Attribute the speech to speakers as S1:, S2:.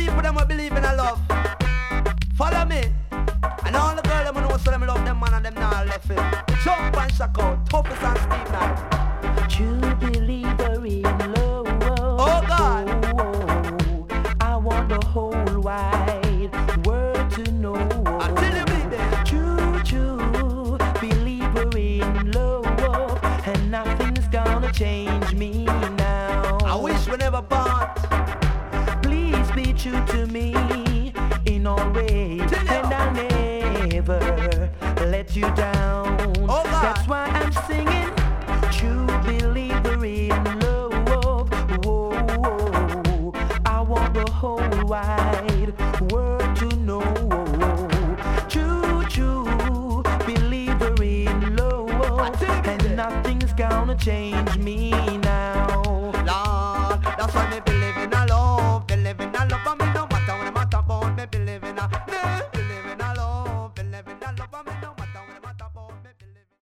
S1: people them will believe in a love. Follow me. And all the girls them know so them love them man and them not left it. Jump and shock out, toughest and steep now.
S2: True believer in love.
S1: Oh God.
S2: I want the whole wide world to know.
S1: Until you believe it.
S2: True believer in love, and nothing's gonna change me now.
S1: I wish we never part.
S2: Please be true to me in all ways, and I'll never let you down.
S1: Oh God.
S2: That's why I'm singing. True believer in love. Whoa, I want the whole wide world to know. True believer in love, and nothing's gonna change me now.
S1: Lord, that's why me